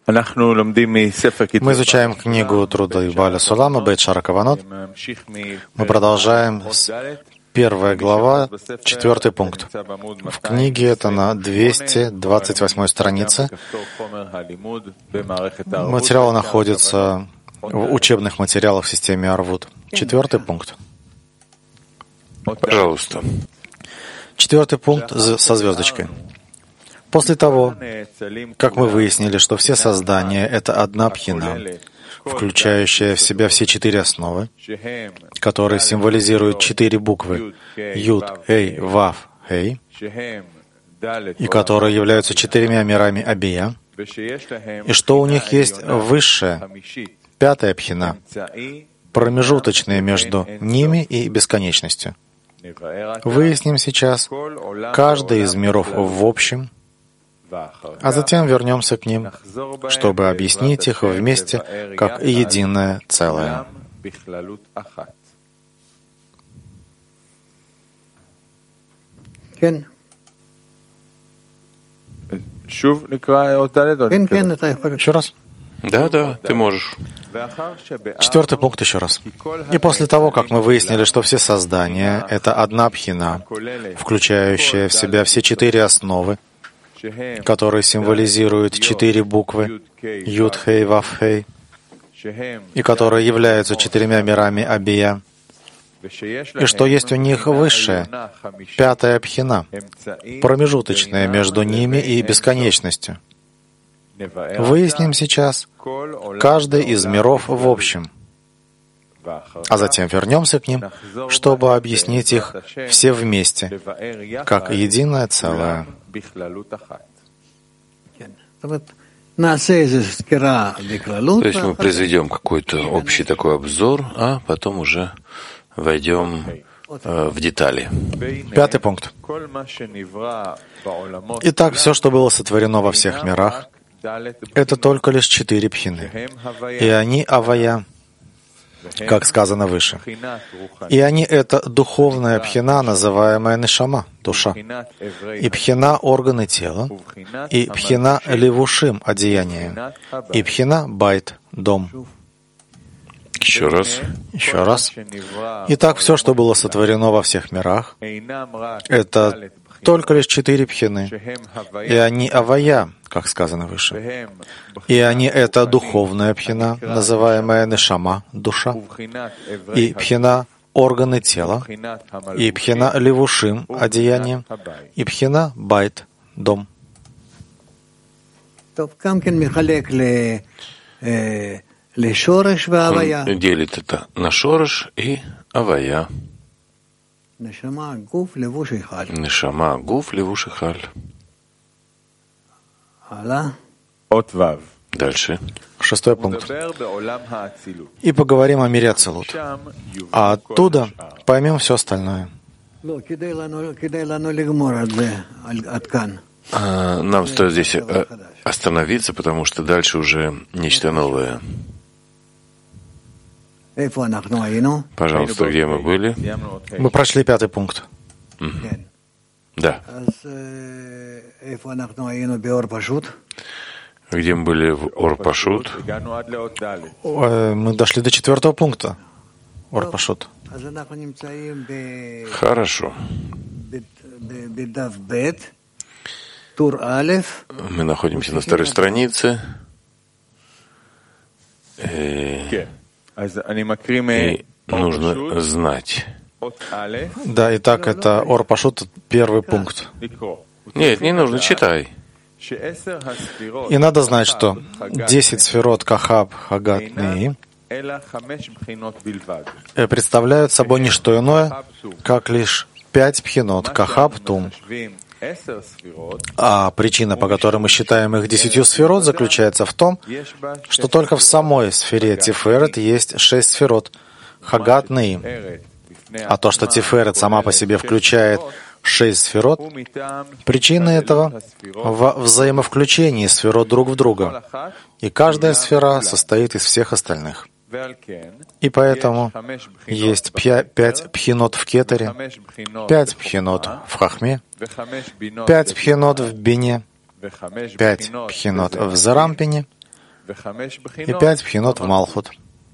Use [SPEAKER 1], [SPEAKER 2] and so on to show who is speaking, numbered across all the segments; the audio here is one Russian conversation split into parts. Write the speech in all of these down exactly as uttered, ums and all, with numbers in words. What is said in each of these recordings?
[SPEAKER 1] Мы изучаем книгу Труды Бааля Сулама, Бейт Шара Каванот. Мы продолжаем с первая глава, четвертый пункт. В книге это на двести двадцать восьмой странице. Материал находится в учебных материалах в системе Арвуд. Четвертый пункт.
[SPEAKER 2] Пожалуйста.
[SPEAKER 1] Четвертый пункт со звездочкой. После того, как мы выяснили, что все создания — это одна пхина, включающая в себя все четыре основы, которые символизируют четыре буквы Юд, Эй, Вав, Хей, и которые являются четырьмя мирами Абия, и что у них есть высшая, пятая пхина, промежуточная между ними и бесконечностью. Выясним сейчас каждый из миров в общем, а затем вернемся к ним, чтобы объяснить их вместе как единое целое. Еще раз?
[SPEAKER 2] Да, да, ты можешь.
[SPEAKER 1] Четвертый пункт еще раз. И после того, как мы выяснили, что все создания — это одна пхина, включающая в себя все четыре основы, которые символизируют четыре буквы Юд, Хей, Вав, Хей, и которые являются четырьмя мирами Абия, и что есть у них высшая, пятая пхина, промежуточная между ними и бесконечностью. Выясним сейчас каждый из миров в общем, а затем вернемся к ним, чтобы объяснить их все вместе, как единое целое.
[SPEAKER 2] То есть мы произведем какой-то общий такой обзор, а потом уже войдем э, в детали.
[SPEAKER 1] Пятый пункт. Итак, все, что было сотворено во всех мирах, это только лишь четыре пхины, и они авая, как сказано выше. И они — это духовная пхина, называемая нешама, душа, и пхина — органы тела, и пхина — левушим, одеяние, и пхина — байт, дом.
[SPEAKER 2] Еще раз.
[SPEAKER 1] Еще раз. Итак, все, что было сотворено во всех мирах, это только лишь четыре пхины, и они авая, как сказано выше. И они — это духовная пхина, называемая нешама, душа, и пхина — органы тела, и пхина — левушим, одеяние, и пхина — байт, дом.
[SPEAKER 2] Он делит это на шореш и авая. Нешама, гуф, левуш и халь. Дальше.
[SPEAKER 1] Шестой пункт. И поговорим о мире Ацилут. А оттуда поймем все остальное.
[SPEAKER 2] А, нам стоит здесь остановиться, потому что дальше уже нечто новое. Пожалуйста, где мы были?
[SPEAKER 1] Мы прошли пятый пункт.
[SPEAKER 2] Угу. Да. Где мы были в Ор-Пашут?
[SPEAKER 1] Мы дошли до четвертого пункта. Ор-Пашут.
[SPEAKER 2] Хорошо. Мы находимся на второй странице. И, и нужно знать.
[SPEAKER 1] Да, итак, это Ор-Пашут, первый пункт.
[SPEAKER 2] Нет, не нужно, читай.
[SPEAKER 1] И надо знать, что десять сферот Кахаб, Хагат, Неи представляют собой не что иное, как лишь пять пхинот Кахаб, Тум. А причина, по которой мы считаем их десятью сферот, заключается в том, что только в самой сфере Тиферет есть шесть сферот Хагат, Неи. А то, что Тиферет сама по себе включает шесть сферот, причина этого во взаимовключении сферот друг в друга. И каждая сфера состоит из всех остальных. И поэтому есть пять пхинот в Кетере, пять пхинот в Хахме, пять пхинот в Бине, пять пхинот в Зарампине и пять пхинот в Малхут.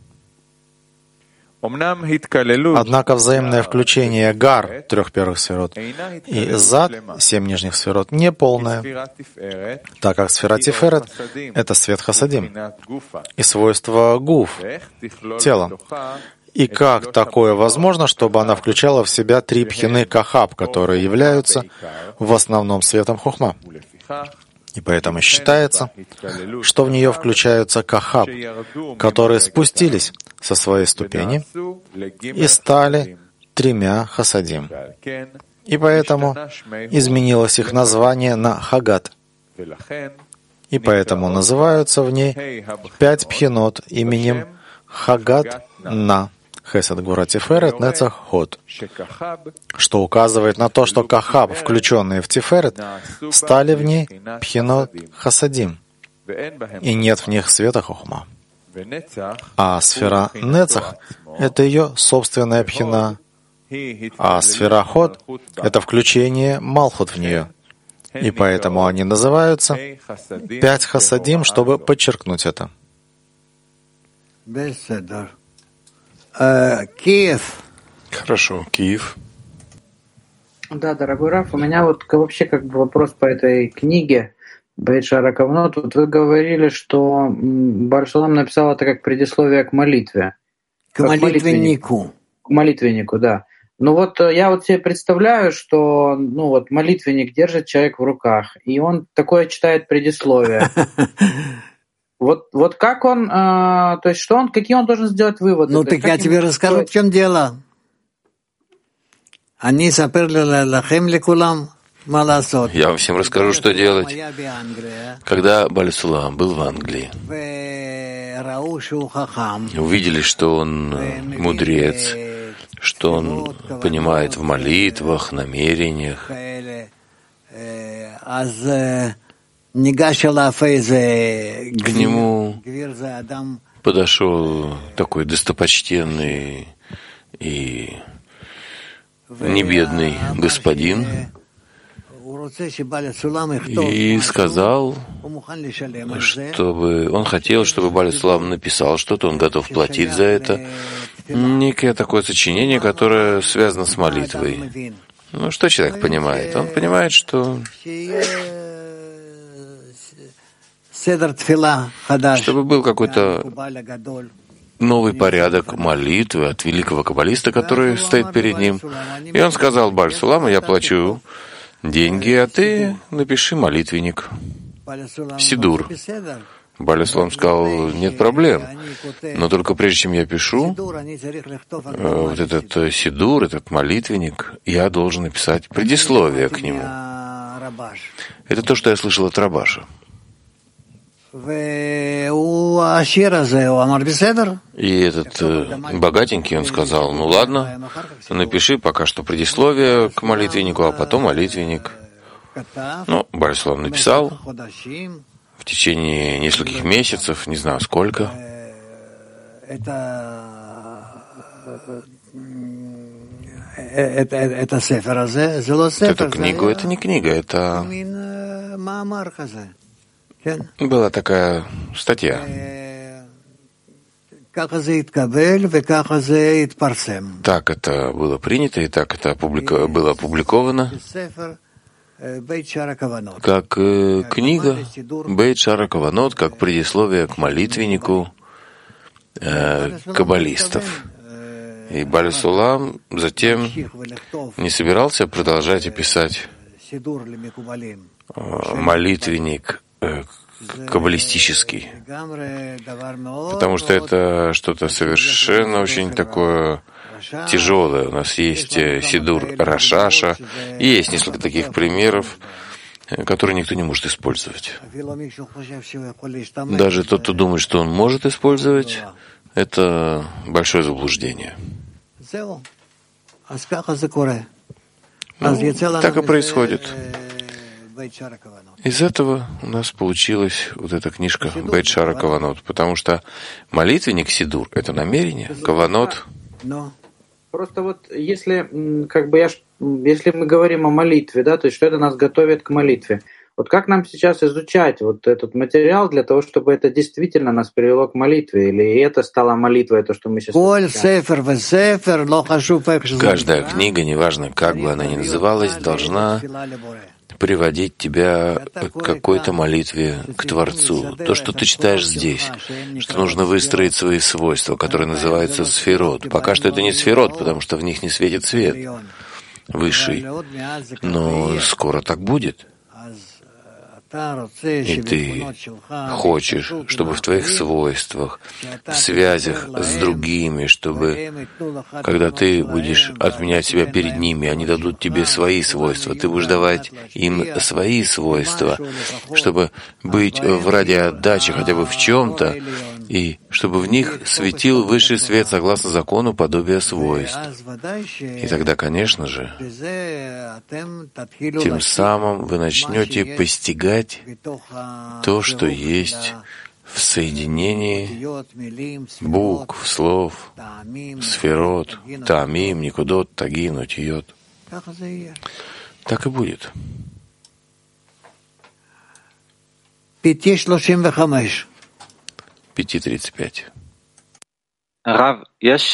[SPEAKER 1] Однако взаимное включение гар трех первых сферот и зад семь нижних сферот не полное, так как сфера Тиферет — это свет Хасадим и свойство гуф — тела. И как такое возможно, чтобы она включала в себя три пхины кахаб, которые являются в основном светом хухма? И поэтому считается, что в нее включаются кахаб, которые спустились со своей ступени и стали тремя хасадим. И поэтому изменилось их название на хагат. И поэтому называются в ней пять пхинот именем хагат на Хесед Гура Тиферет Нецах Ход, что указывает на то, что кахаб, включенные в Тиферет, стали в ней пхинот хасадим, и нет в них света хохма. А сфера Нецах — это ее собственная пхина, а сфера Ход — это включение Малхут в нее. И поэтому они называются пять хасадим, чтобы подчеркнуть это.
[SPEAKER 3] Киев.
[SPEAKER 2] Хорошо, Киев.
[SPEAKER 4] Да, дорогой Раф, у меня вот вообще как бы вопрос по этой книге Бейт Шаара Каванот. Вот вы говорили, что Бааль Шулам написал это как предисловие к молитве.
[SPEAKER 3] К молитвеннику.
[SPEAKER 4] К молитвеннику, да. Ну вот я вот себе представляю, что ну вот молитвенник держит человек в руках, и он такое читает предисловие. Вот, вот как он, э, то есть что он, какие он должен сделать выводы?
[SPEAKER 3] Ну, так я тебе расскажу, в чем дело. Они саперли лахем лекулам маласот.
[SPEAKER 2] Я вам всем расскажу, что делать. Когда Бааль Шулам был в Англии, увидели, что он мудрец, что он понимает в молитвах, намерениях. К нему подошел такой достопочтенный и небедный господин и сказал, чтобы он хотел, чтобы Бааль Шулам написал что-то, он готов платить за это. Некое такое сочинение, которое связано с молитвой. Ну, что человек понимает? Он понимает, что чтобы был какой-то новый порядок молитвы от великого каббалиста, который стоит перед ним. И он сказал Бааль Шуламу: я плачу деньги, а ты напиши молитвенник, сидур. Бааль Шулам сказал: нет проблем, но только прежде чем я пишу вот этот сидур, этот молитвенник, я должен написать предисловие к нему. Это то, что я слышал от Рабаша. И этот э, богатенький, он сказал: ну ладно, напиши пока что предисловие к молитвеннику, а потом молитвенник. Ну, Бааль Шулам написал в течение нескольких месяцев, не знаю сколько. Эту книгу, это не книга, это была такая статья. Так это было принято, и так это опублико... было опубликовано как э, книга Бейт Шаара Каванот, как предисловие к молитвеннику э, каббалистов. И Бааль Шулам затем не собирался продолжать описать э, молитвенник э, каббалистический, потому что это что-то совершенно очень такое тяжелое. У нас есть сидур Рашаша, и есть несколько таких примеров, которые никто не может использовать. Даже тот, кто думает, что он может использовать, это большое заблуждение. Ну, так и происходит. Из этого у нас получилась вот эта книжка Бейт Шаара Каванот, потому что молитвенник сидур — это намерение, каванот.
[SPEAKER 4] Просто вот если как бы я, если мы говорим о молитве, да, то есть что это нас готовит к молитве. Вот как нам сейчас изучать вот этот материал для того, чтобы это действительно нас привело к молитве? Или это стало молитвой, то, что мы сейчас изучаем?
[SPEAKER 2] Каждая книга, неважно, как бы она ни называлась, должна приводить тебя к какой-то молитве к Творцу. То, что ты читаешь здесь, что нужно выстроить свои свойства, которые называются сферот. Пока что это не сферот, потому что в них не светит свет высший. Но скоро так будет. И ты хочешь, чтобы в твоих свойствах, в связях с другими, чтобы, когда ты будешь отменять себя перед ними, они дадут тебе свои свойства, ты будешь давать им свои свойства, чтобы быть в радиоотдаче хотя бы в чем-то, и чтобы в них светил высший свет согласно закону подобия свойств. И тогда, конечно же, тем самым вы начнете постигать то, что есть в соединении букв, слов, сферот, тамим, никудот, тагин, утиот. Так и будет. пять тридцать пять.
[SPEAKER 5] Рав, есть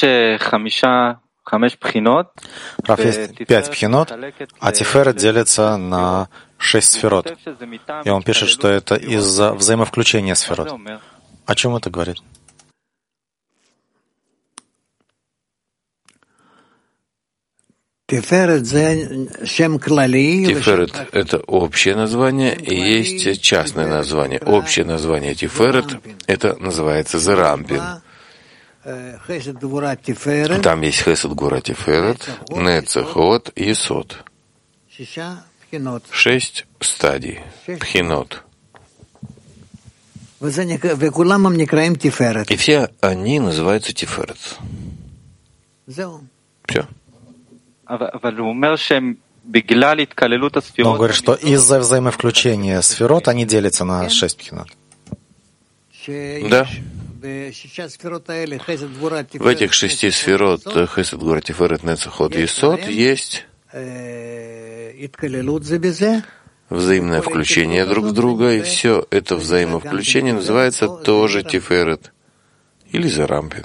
[SPEAKER 1] Рав, есть пять пхинот, а Тиферет делится на шесть сферот. И он пишет, что это из-за взаимовключения сферот. О чем это говорит?
[SPEAKER 2] Тиферет — это общее название, и есть частное название. Общее название Тиферет — это называется Зерампин. Там есть Хесед Гура Тиферет, Нецехот и Есот. Шесть стадий, пхинот. И все они называются Тиферет. Все.
[SPEAKER 1] Но он говорит, что из-за взаимовключения сферот они делятся на шесть пхинот.
[SPEAKER 2] Да. В этих шести сферот Хесед, Гура, Тиферет, Нецехот и Есот есть взаимное включение друг в друга, и все это взаимовключение называется тоже Тиферет или Зерампин.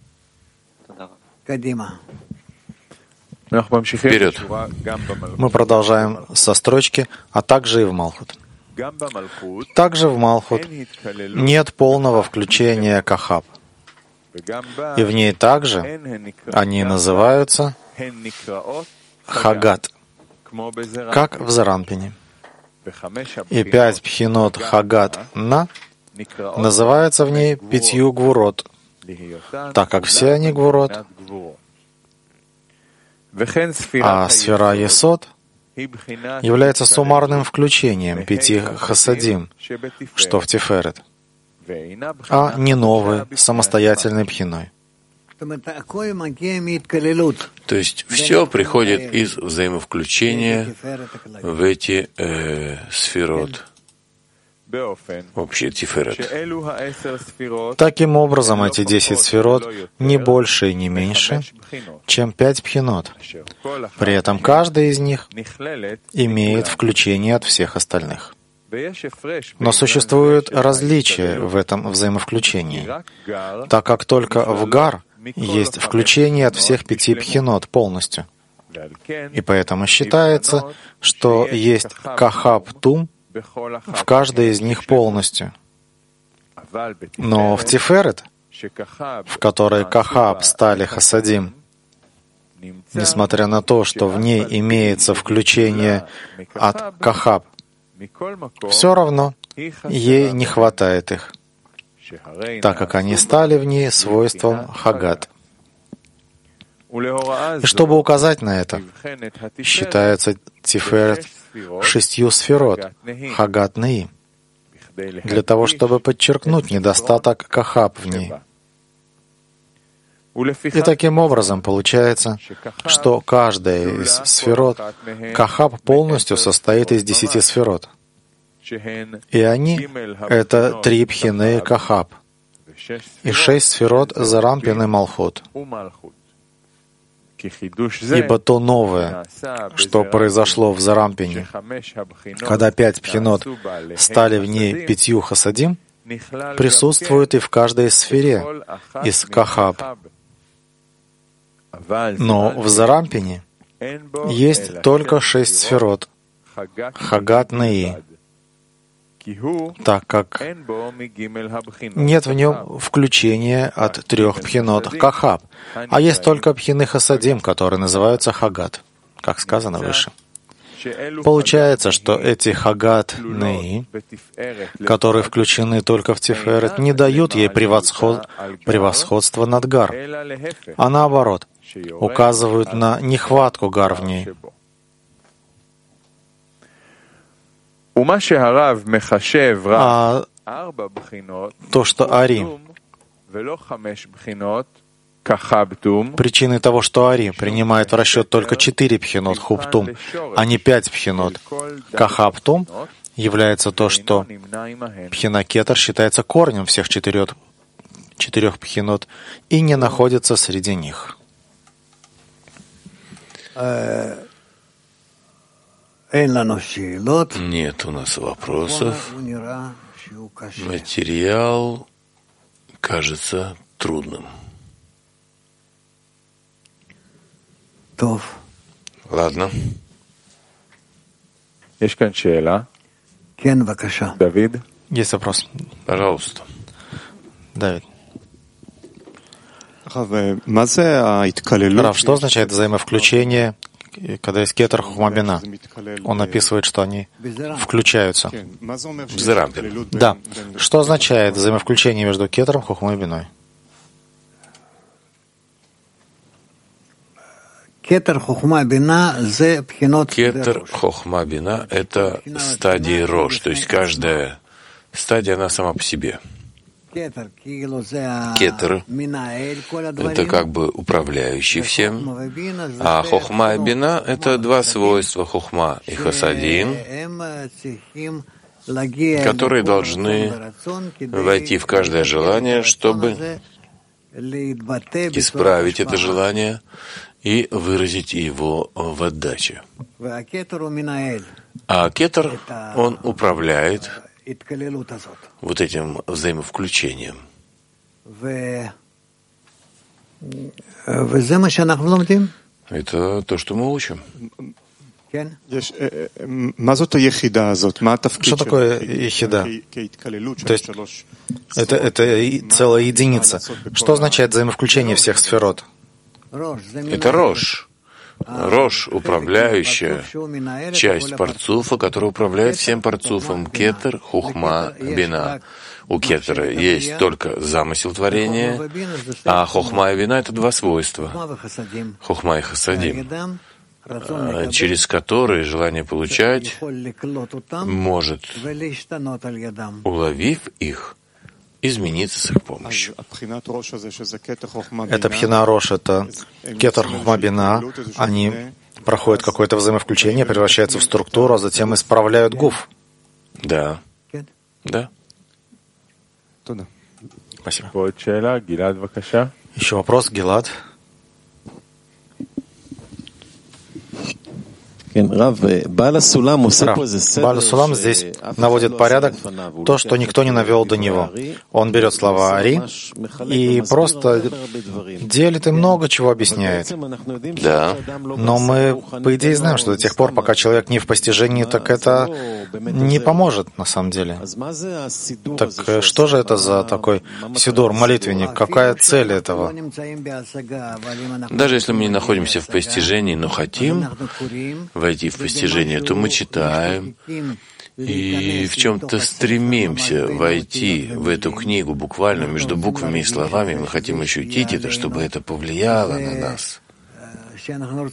[SPEAKER 2] Вперед.
[SPEAKER 1] Мы продолжаем со строчки, а также и в Малхут. Также в Малхут нет полного включения Кахаб. И в ней также они называются Хагат, как в Заранпине. И пять пхинот Хагат На называются в ней пятью гвурот, так как все они гвурот. А сфера Есот является суммарным включением пяти хасадим, что в Тиферет, а не новой самостоятельной пхиной.
[SPEAKER 2] То есть все приходит из взаимовключения в эти э, сферот, общий Тиферет.
[SPEAKER 1] Таким образом, эти десять сферот не больше и не меньше, чем пять пхинот. При этом каждый из них имеет включение от всех остальных. Но существует различие в этом взаимовключении, так как только в Гар есть включение от всех пяти пхинот полностью. И поэтому считается, что есть Кахаб-Тум в каждой из них полностью. Но в Тиферет, в которой Кахаб стали Хасадим, несмотря на то, что в ней имеется включение от Кахаб, все равно ей не хватает их, так как они стали в ней свойством Хагат. И чтобы указать на это, считается Тиферет шестью сферот, Хагат Наи, для того, чтобы подчеркнуть недостаток Кахаб в ней. И таким образом получается, что каждая из сферот Кахаб полностью состоит из десяти сферот. И они — это три пхины Кахаб и шесть сферот Зарампин и Малхут. Ибо то новое, что произошло в Зарампине, когда пять пхинот стали в ней пятью хасадим, присутствует и в каждой сфере из Кахаб. Но в Зарампине есть только шесть сферот Хагат Неи, так как нет в нем включения от трех пхинот Кахаб, а есть только пхины Хасадим, которые называются Хагат, как сказано выше. Получается, что эти Хагат Неи, которые включены только в Тиферет, не дают ей превосход... превосходства над Гар, а наоборот, указывают на нехватку Гар в ней. А то, что Ари, причиной того, что Ари принимает в расчет только четыре пхинот Хубтум, а не пять пхинот Кахабтум, является то, что пхина Кетер считается корнем всех четырех, четырех пхинот и не находится среди них.
[SPEAKER 2] Нет у нас вопросов. Материал кажется трудным. Ладно.
[SPEAKER 1] Есть вопрос?
[SPEAKER 2] Пожалуйста.
[SPEAKER 1] Давид. Рав, что означает взаимовключение, когда есть кетер хухма-бина? Он описывает, что они включаются.
[SPEAKER 2] В Зарампин.
[SPEAKER 1] Да. Что означает взаимовключение между кетером, хухмой и биной?
[SPEAKER 3] Кетер хохма бина
[SPEAKER 2] Кетер хохма бина — это стадии рош, то есть каждая стадия, она сама по себе. Кетер — это как бы управляющий всем, а хохма и бина — это два свойства хохма и хасадин, которые должны войти в каждое желание, чтобы исправить это желание и выразить его в отдаче. А кетер, он управляет вот этим взаимовключением. Это то, что мы учим.
[SPEAKER 1] Что такое ехида? То есть это, это целая единица. Что означает взаимовключение всех сферот?
[SPEAKER 2] Это рош. Рош, управляющая часть парцуфа, которая управляет всем парцуфом. Кетер, хухма, бина. У кетера есть только замысел творения, а хухма и бина — это два свойства. Хухма и хасадим, через которые желание получать может, уловив их, измениться с их помощью.
[SPEAKER 1] Это пхина рош, это кетер хухма бина. Они проходят какое-то взаимовключение, превращаются в структуру, а затем исправляют гуф.
[SPEAKER 2] Да. Да.
[SPEAKER 1] Спасибо. Еще вопрос, Гилад. Рав, Баал Сулам здесь наводит порядок, то, что никто не навел до него. Он берет слова Ари и просто делит и много чего объясняет.
[SPEAKER 2] Да.
[SPEAKER 1] Но мы, по идее, знаем, что до тех пор, пока человек не в постижении, так это не поможет на самом деле. Так что же это за такой сидур, молитвенник? Какая цель этого?
[SPEAKER 2] Даже если мы не находимся в постижении, но хотим войти в постижение, то мы читаем и в чем-то стремимся войти в эту книгу буквально между буквами и словами. Мы хотим ощутить это, чтобы это повлияло на нас. Мы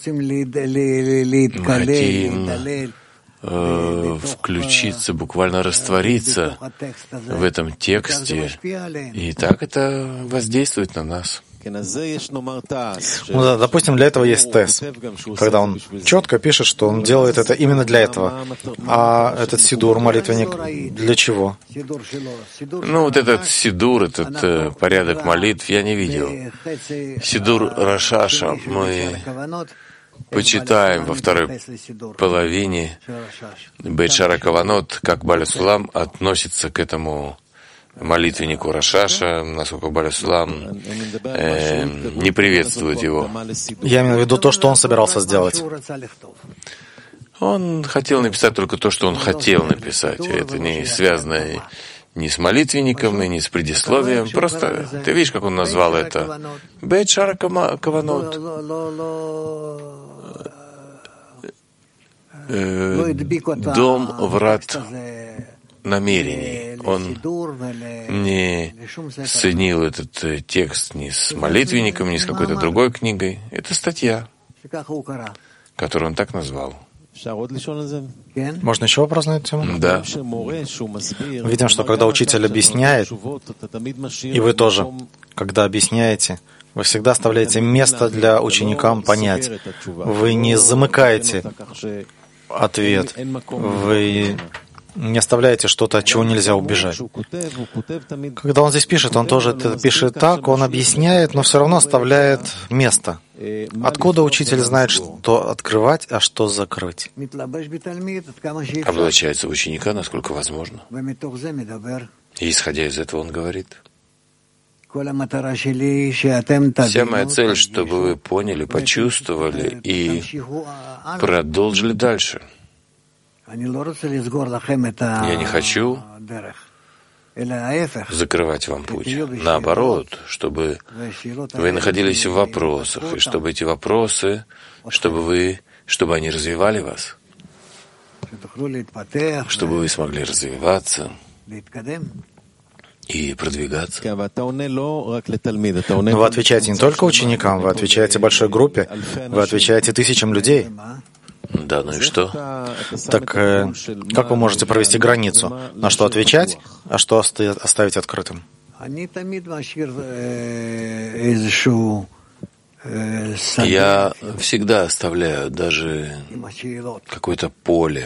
[SPEAKER 2] хотим э, включиться, буквально раствориться в этом тексте, и так это воздействует на нас.
[SPEAKER 1] Ну, да, допустим, для этого есть тез, когда он четко пишет, что он делает это именно для этого. А этот сидур, молитвенник, для чего?
[SPEAKER 2] Ну, вот этот сидур, этот э, порядок молитв я не видел. Сидур Рашаша мы почитаем во второй половине Бейт Шара Каванот, как Бааль Сулам относится к этому молитвеннику Рашаша, насколько Бааль Сулам э, не приветствует его.
[SPEAKER 1] Я имею в виду то, что он собирался сделать.
[SPEAKER 2] Он хотел написать только то, что он хотел написать. Это не связано ни с молитвенником, и ни с предисловием. Просто ты видишь, как он назвал это? Бейт Шара Каванот. Э, дом врат намерений. Он не соединил этот текст ни с молитвенником, ни с какой-то другой книгой. Это статья, которую он так назвал.
[SPEAKER 1] Можно еще вопрос на эту тему?
[SPEAKER 2] Да.
[SPEAKER 1] Видим, что когда учитель объясняет, и вы тоже, когда объясняете, вы всегда оставляете место для ученикам понять. Вы не замыкаете ответ. Вы не оставляете что-то, от чего нельзя убежать. Когда он здесь пишет, он тоже это пишет так, он объясняет, но все равно оставляет место. Откуда учитель знает, что открывать, а что закрыть?
[SPEAKER 2] Облачается в ученика, насколько возможно. И исходя из этого он говорит. Вся моя цель, чтобы вы поняли, почувствовали и продолжили дальше. Я не хочу закрывать вам путь. Наоборот, чтобы вы находились в вопросах, и чтобы эти вопросы, чтобы вы, чтобы они развивали вас, чтобы вы смогли развиваться и продвигаться.
[SPEAKER 1] Но вы отвечаете не только ученикам, вы отвечаете большой группе, вы отвечаете тысячам людей.
[SPEAKER 2] Да, ну и что?
[SPEAKER 1] Так э, как вы можете провести границу? На что отвечать, а что оставить открытым?
[SPEAKER 2] Я всегда оставляю даже какое-то поле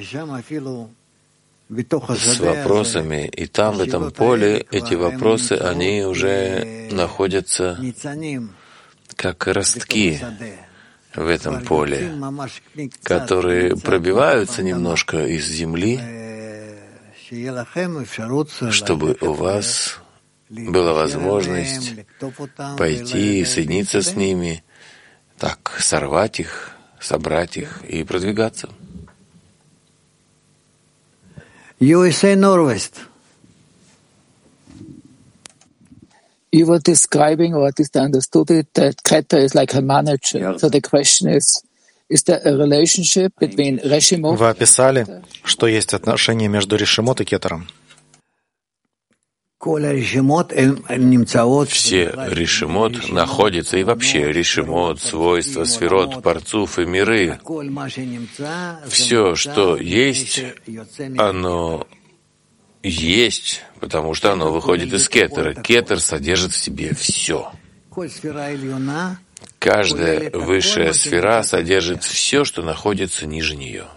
[SPEAKER 2] с вопросами, и там, в этом поле, эти вопросы, они уже находятся как ростки в этом поле, которые пробиваются немножко из земли, чтобы у вас была возможность пойти и соединиться с ними, так, сорвать их, собрать их и продвигаться.
[SPEAKER 3] ю эс эй Norwest. You were describing, or at least I understood it, that Keter is like a manager. So the question is, is there a relationship between Reshimot?
[SPEAKER 1] Вы описали, что есть отношение между Решимот и Кетером.
[SPEAKER 2] Все решимот находятся, и вообще решимот, свойства, сферот, парцуф и миры. Все, что есть, оно есть, потому что оно выходит из кетера. Кетер содержит в себе все. Каждая высшая сфера содержит все, что находится ниже нее.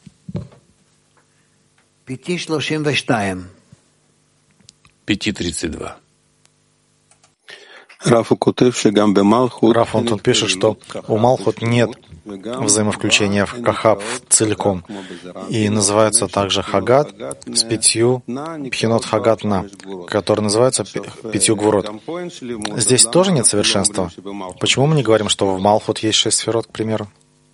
[SPEAKER 2] пять тридцать два.
[SPEAKER 1] Раф, он тут пишет, что у Малхут нет взаимовключения в Кахаб целиком. И называется также Хагат с пятью Пхинот Хагат На, который называется пятью Гвурот. Здесь тоже нет совершенства. Почему мы не говорим, что в Малхут есть шесть сферот, к примеру?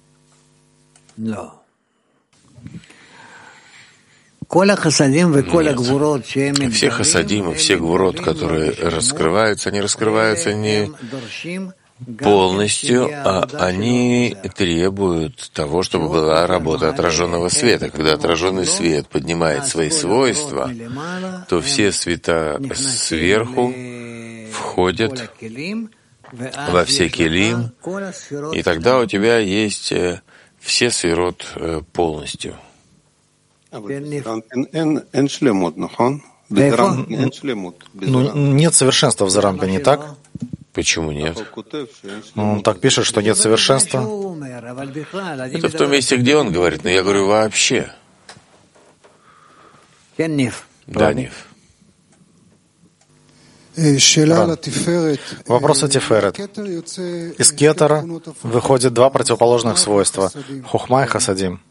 [SPEAKER 2] Нет. Все хасадим и все гвурот, которые раскрываются, они раскрываются не полностью, а они требуют того, чтобы была работа отраженного света. Когда отраженный свет поднимает свои свойства, то все света сверху входят во все келим, и тогда у тебя есть все сферот полностью.
[SPEAKER 1] Ну, нет совершенства в Зарампе, не так?
[SPEAKER 2] Почему нет?
[SPEAKER 1] Ну, он так пишет, что нет совершенства.
[SPEAKER 2] Это в том месте, где он говорит, но я говорю вообще. Да, Нив.
[SPEAKER 1] Вопрос о Тиферет. Из Кетера выходят два противоположных свойства — Хохма и Хасадим.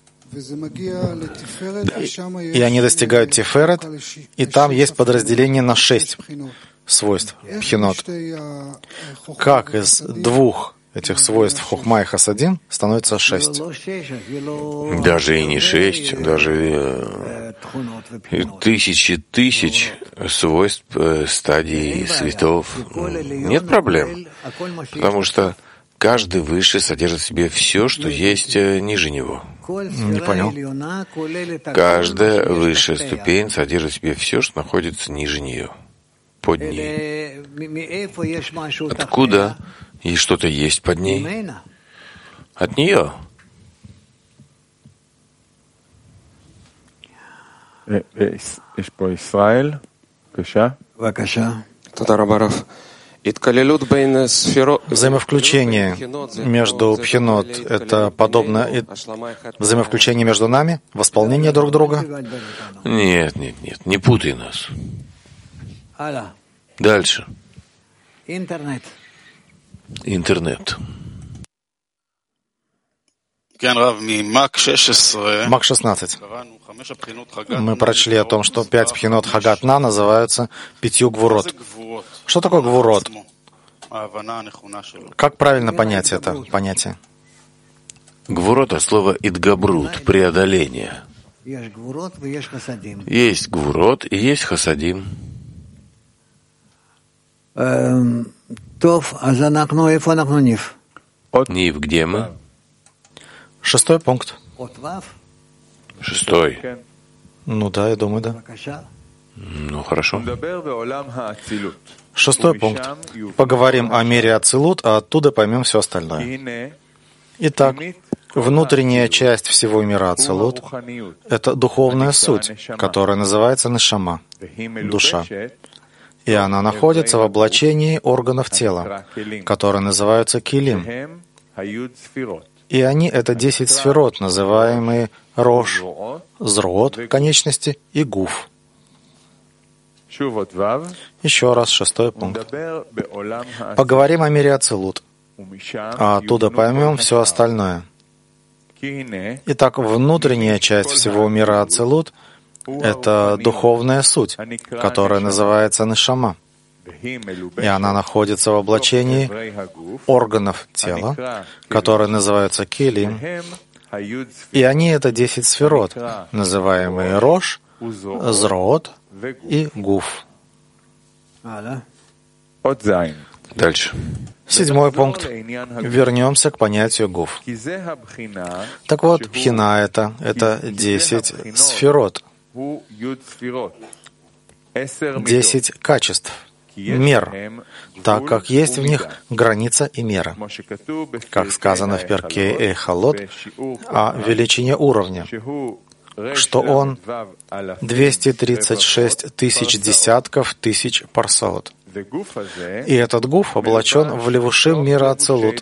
[SPEAKER 1] И они достигают Тиферет, и там есть подразделение на шесть свойств, пхинот. Как из двух этих свойств Хохма и Хасадим становится шесть?
[SPEAKER 2] Даже и не шесть, даже и тысячи тысяч свойств, стадий, цветов. Нет проблем, потому что каждый выше содержит в себе все, что есть ниже него.
[SPEAKER 1] Не понял.
[SPEAKER 2] Каждая высшая ступень содержит в себе все, что находится ниже нее, под ней. Откуда и что-то есть под ней? От нее.
[SPEAKER 1] Взаимовключение между пхинот — это подобно и взаимовключение между нами, восполнение друг друга?
[SPEAKER 2] Нет, нет, нет, не путай нас. Дальше.
[SPEAKER 5] Интернет.
[SPEAKER 2] Интернет.
[SPEAKER 1] Мак шестнадцать. Мы прочли о том, что пять пхинот Хагатна называются пятью гвурот. Что такое гвурот? Как правильно понять это понятие?
[SPEAKER 2] Гвурот от слова идгабрут, преодоление. Есть гвурот и есть хасадим. Нив, где мы?
[SPEAKER 1] Шестой пункт.
[SPEAKER 2] Шестой.
[SPEAKER 1] Ну да, я думаю, да.
[SPEAKER 2] Ну, хорошо.
[SPEAKER 1] Шестой пункт. Поговорим о мире Ацилут, а оттуда поймем все остальное. Итак, внутренняя часть всего мира Ацилут — это духовная суть, которая называется Нешама, душа. И она находится в облачении органов тела, которые называются Килим. И они — это десять сферот, называемые Рош, Зрот, конечности, и Гуф. Еще раз, шестой пункт. Поговорим о мире Ацилут, а оттуда поймем все остальное. Итак, внутренняя часть всего мира Ацилут — это духовная суть, которая называется Нешама. И она находится в облачении органов тела, которые называются Келим. И они — это десять сферот, называемые Рош, Зроот и Гуф.
[SPEAKER 2] Дальше.
[SPEAKER 1] Седьмой пункт. Вернемся к понятию Гуф. Так вот, пхина это, это десять сферот, десять качеств, мер, так как есть в них граница и мера. Как сказано в перке Эйхалот о величине уровня, что он двести тридцать шесть тысяч десятков тысяч парсаот. И этот гуф облачен в левушим мира Ацилут.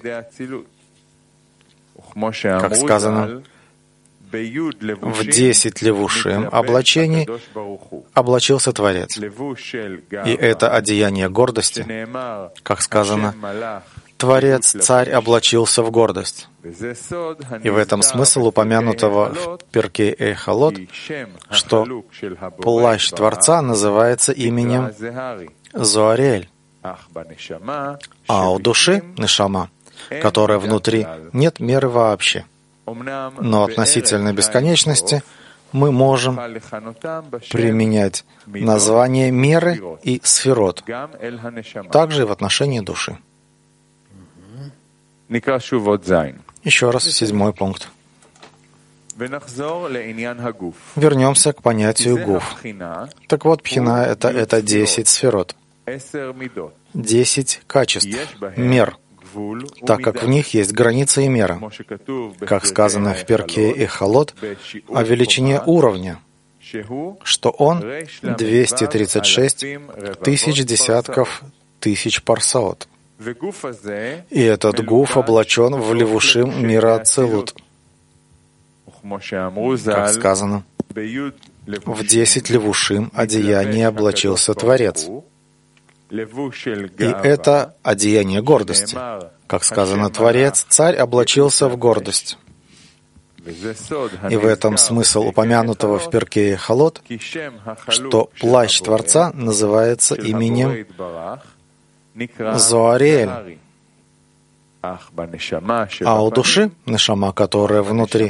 [SPEAKER 1] Как сказано, в десять левушим облачений облачился Творец. И это одеяние гордости, как сказано, Творец, Царь, облачился в гордость. И в этом смысл упомянутого в перке Эйхалот, что плащ Творца называется именем Зоарель, а у души, Нешама, которая внутри, нет меры вообще. Но относительно бесконечности мы можем применять название меры и сферот, также и в отношении души. Еще раз, седьмой пункт. Вернемся к понятию гуф. Так вот, пхина — это, это десять сферот, десять качеств, мер, так как в них есть граница и мера, как сказано в перке Эхалот о величине уровня, что он двести тридцать шесть тысяч десятков тысяч парсаот. И этот гуф облачен в левушим мира Ацилут. Как сказано, в десять левушим одеяний облачился Творец. И это одеяние гордости. Как сказано, Творец, царь облачился в гордость. И в этом смысл упомянутого в Перкее Халот, что плащ Творца называется именем Зоариэль. А у души, нешама, которая внутри,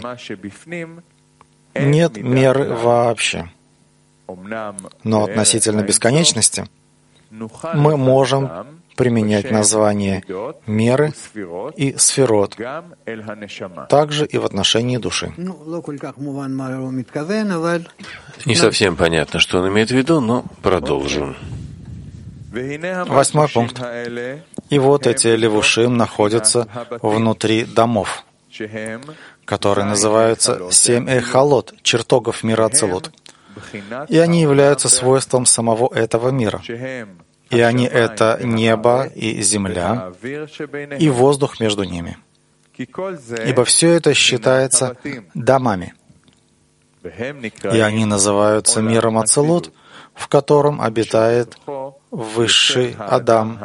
[SPEAKER 1] нет меры вообще. Но относительно бесконечности мы можем применять название меры и сферот, также и в отношении души.
[SPEAKER 2] Не совсем понятно, что он имеет в виду, но продолжим.
[SPEAKER 1] Восьмой пункт. И вот эти левушим находятся внутри домов, которые называются семь эхалот, чертогов мира Ацилут. И они являются свойством самого этого мира. И они — это небо и земля, и воздух между ними. Ибо все это считается домами. И они называются миром Ацилут, в котором обитает высший Адам,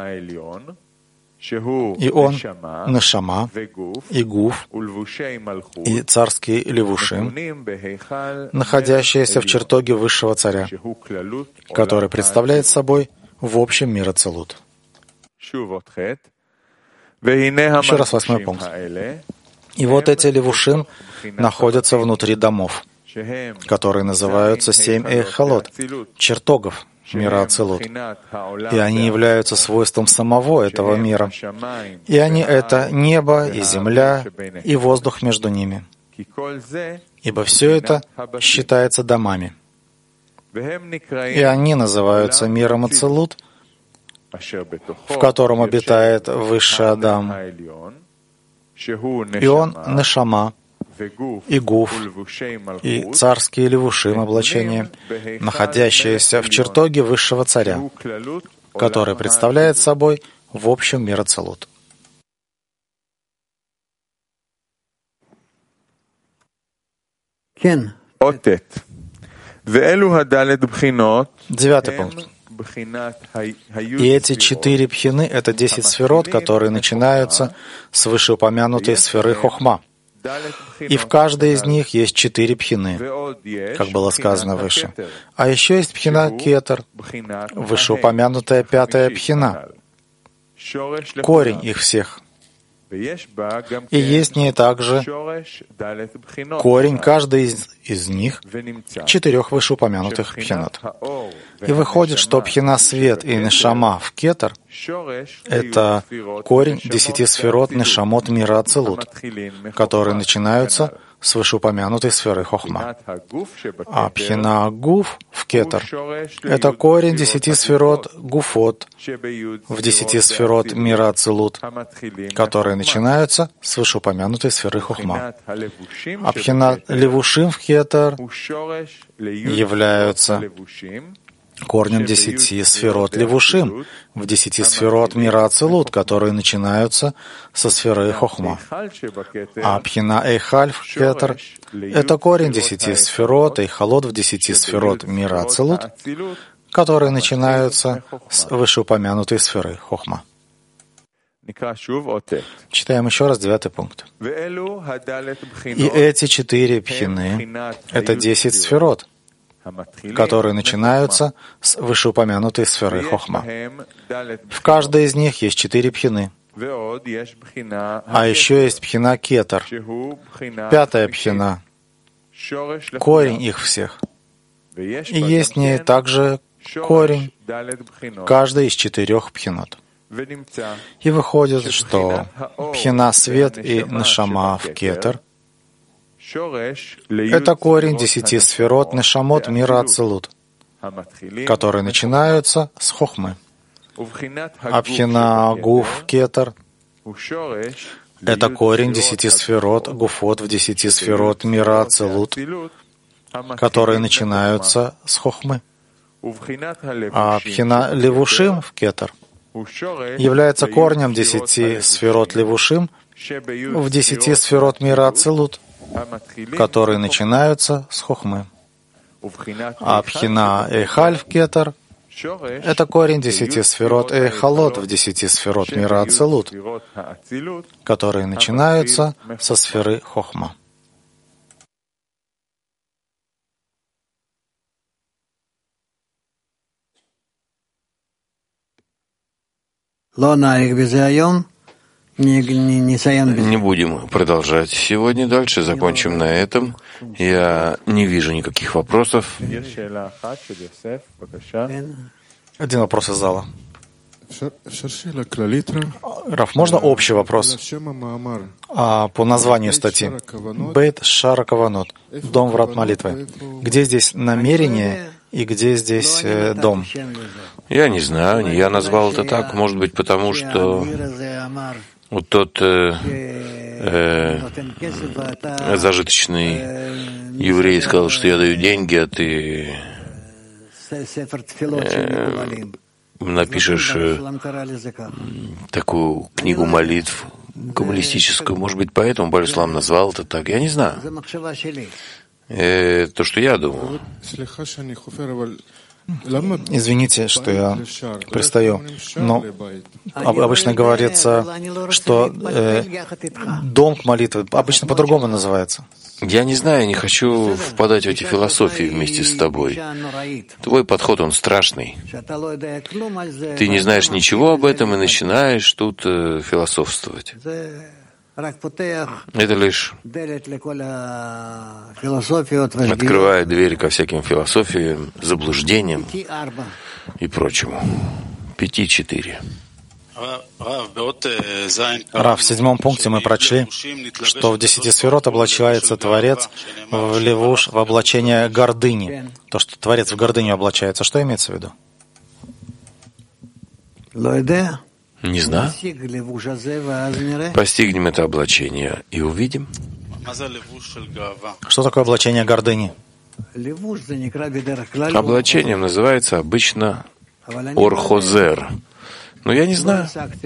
[SPEAKER 1] и он — нешама, и гуф, и царский левушим, находящиеся в чертоге высшего царя, который представляет собой в общем мир Ацилут. Еще раз восьмой пункт. И вот эти левушим находятся внутри домов, которые называются семь эхалот, чертогов мира Ацилут. И они являются свойством самого этого мира. И они — это небо и земля, и воздух между ними. Ибо все это считается домами. И они называются миром Ацилут, в котором обитает высший Адам. И он — нешама, и гуф, и царские левушим облачения, находящиеся в чертоге высшего царя, который представляет собой в общем мир Ацилут. Девятый пункт. И эти четыре пхины — это десять сферот, которые начинаются с вышеупомянутой сферы Хохма. И в каждой из них есть четыре пхины, как было сказано выше. А еще есть пхина кетер, вышеупомянутая пятая пхина, корень их всех. И есть в ней также корень каждой из, из них, четырех вышеупомянутых пхинот. И выходит, что пхина свет и нешама в кетер — это корень десяти сферот нешамот мира Ацилут, которые начинаются с вышеупомянутой сферы Хохма. А пхина гуф в кетер — это корень десяти сферот гуфот в десяти сферот мира Ацилут, которые начинаются с вышеупомянутой сферы Хохма. А пхина левушим в кетер являются корнем десяти сферот левушим в десяти сферот мира Ацилут, которые начинаются со сферы Хохма. А пхина эйхаль в кетер — это корень десяти сферот эйхалот в десяти сферот мира Ацилут, которые начинаются с вышеупомянутой сферы Хохма. Читаем еще раз девятый пункт. И эти четыре пхины — это десять сферот, которые начинаются с вышеупомянутой сферы Хохма. В каждой из них есть четыре пхины. А еще есть пхина кетер, пятая пхина, корень их всех. И есть в ней также корень каждой из четырех пхинот. И выходит, что пхина свет и нешама в кетер — это корень десяти сферот нешамот мира Ацилут, которые начинаются с Хохмы. А пхина гуф кетер — это корень десяти сферот гуфот в десяти сферот мира Ацилут, которые начинаются с Хохмы. А пхина левушим в кетер является корнем десяти сферот Левушим в десяти сферот мира Ацилут, которые начинаются с Хохмы. А Пхина Эйхальф Кетер — это корень десяти сферот Эйхалот в десяти сферот мира Ацилут, которые начинаются со сферы Хохма.
[SPEAKER 2] Не будем продолжать сегодня дальше, закончим на этом. Я не вижу никаких вопросов.
[SPEAKER 1] Один вопрос из зала. Раф, можно общий вопрос? А, по названию статьи. Бейт Шара Каванот. Дом врат молитвы. Где здесь намерение и где здесь э, дом?
[SPEAKER 2] Я не знаю, я назвал это так, может быть, потому что вот тот э, э, зажиточный еврей сказал, что я даю деньги, а ты э, напишешь э, такую книгу молитв каббалистическую. Может быть, поэтому Бааль Сулам назвал это так. Я не знаю. Э, то, что я думаю.
[SPEAKER 1] Извините, что я пристаю, но обычно говорится, что э, дом молитвы обычно по-другому называется.
[SPEAKER 2] Я не знаю, я не хочу впадать в эти философии вместе с тобой. Твой подход, он страшный. Ты не знаешь ничего об этом и начинаешь тут э, философствовать. Это лишь открывает дверь ко всяким философиям, заблуждениям и прочему. Пяти-четыре.
[SPEAKER 1] Рав, в седьмом пункте мы прочли, что в десяти сферот облачается Творец в левуш, в облачение гордыни. То, что Творец в гордыню облачается, что имеется в виду?
[SPEAKER 2] Не знаю. Постигнем это облачение и увидим.
[SPEAKER 1] Что такое облачение гордыни?
[SPEAKER 2] Облачением называется обычно орхозер. Но я не знаю.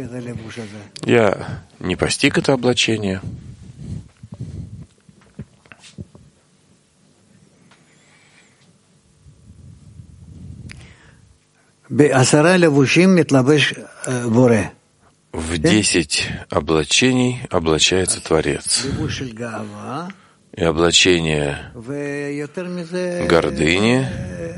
[SPEAKER 2] Я не постиг это облачение. В десять облачений облачается Творец. И облачение гордыни,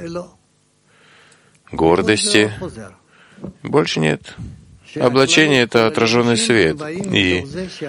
[SPEAKER 2] гордости больше нет. Облачение — это отраженный свет. И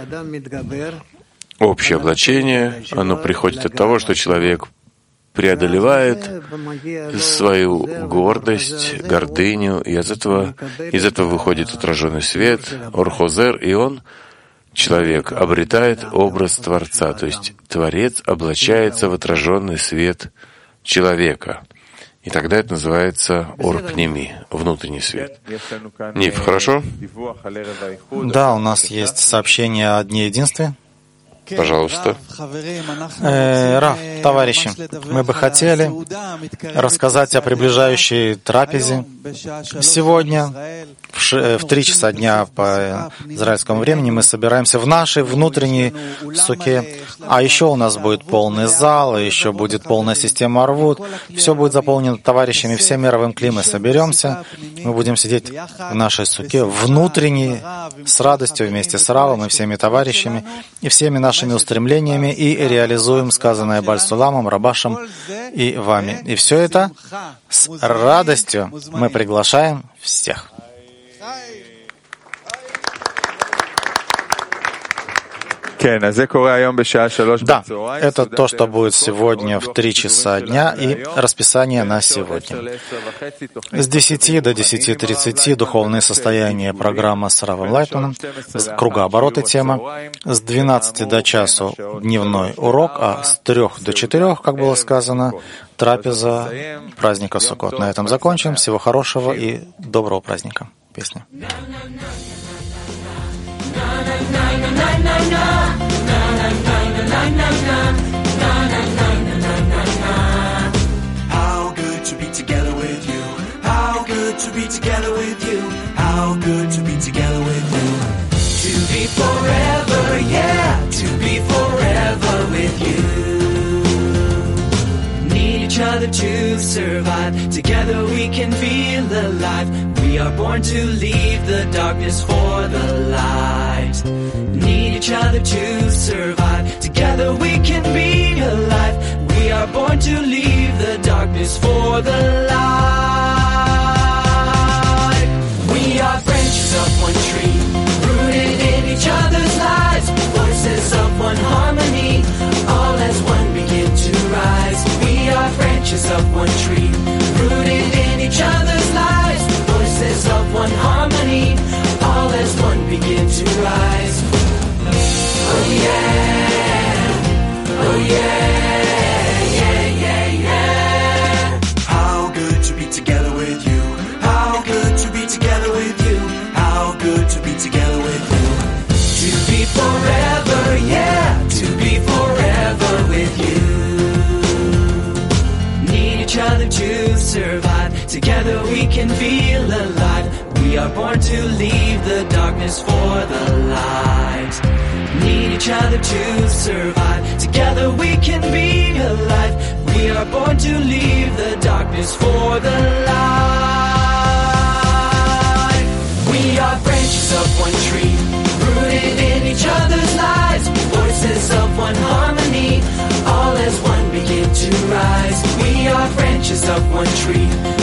[SPEAKER 2] общее облачение, оно приходит от того, что человек преодолевает свою гордость, гордыню, и из этого, из этого выходит отраженный свет, орхозер, и он, человек, обретает образ Творца, то есть Творец облачается в отраженный свет человека. И тогда это называется орпними, внутренний свет. Нив, хорошо?
[SPEAKER 1] Да, у нас есть сообщение о Дне Единстве.
[SPEAKER 2] Пожалуйста.
[SPEAKER 1] Э, Раф, товарищи, мы бы хотели рассказать о приближающей трапезе. Сегодня в, ш... в три часа дня по израильскому времени мы собираемся в нашей внутренней суке. А еще у нас будет полный зал, и еще будет полная система Арвут. Все будет заполнено товарищами, все мировым кли. Мы соберемся, мы будем сидеть в нашей суке внутренней, с радостью вместе с Равом и всеми товарищами, и всеми нашими устремлениями, и реализуем сказанное Бааль Суламом, Рабашем и вами. И все это с радостью мы приглашаем всех. Да, это то, что будет сегодня в три часа дня, и расписание на сегодня. С десяти до десяти тридцати духовные состояния, программа с Равом Лайтманом, кругообороты тема. С двенадцати до часу дневной урок, а с трех до четырех, как было сказано, трапеза праздника Суккот. На этом закончим. Всего хорошего и доброго праздника. Песня.
[SPEAKER 6] How good to be together with you. How good to be together with you. How good survive. Together we can feel alive. We are born to leave the darkness for the light. Need each other to survive. Together we can be alive. We are born to leave the darkness for the light. We are branches of one tree, rooted in each other's lives. Voices of one harmony, all as one begin to rise. We are branches of one tree, rooted in each other's lives. Voices of one harmony, all as one begin to rise. Oh yeah, oh yeah, yeah, yeah, yeah. How good to be together with you. How good to be together with you. How good to be together with you. To be forever, yeah, to be forever with you. Need each other to survive. Together we can feel alive. We are born to leave the darkness for the light. Need each other to survive. Together we can be alive. We are born to leave the darkness for the light. We are branches of one tree, rooted in each other's lives. Voices of one harmony, all as one begin to rise. We are branches of one tree,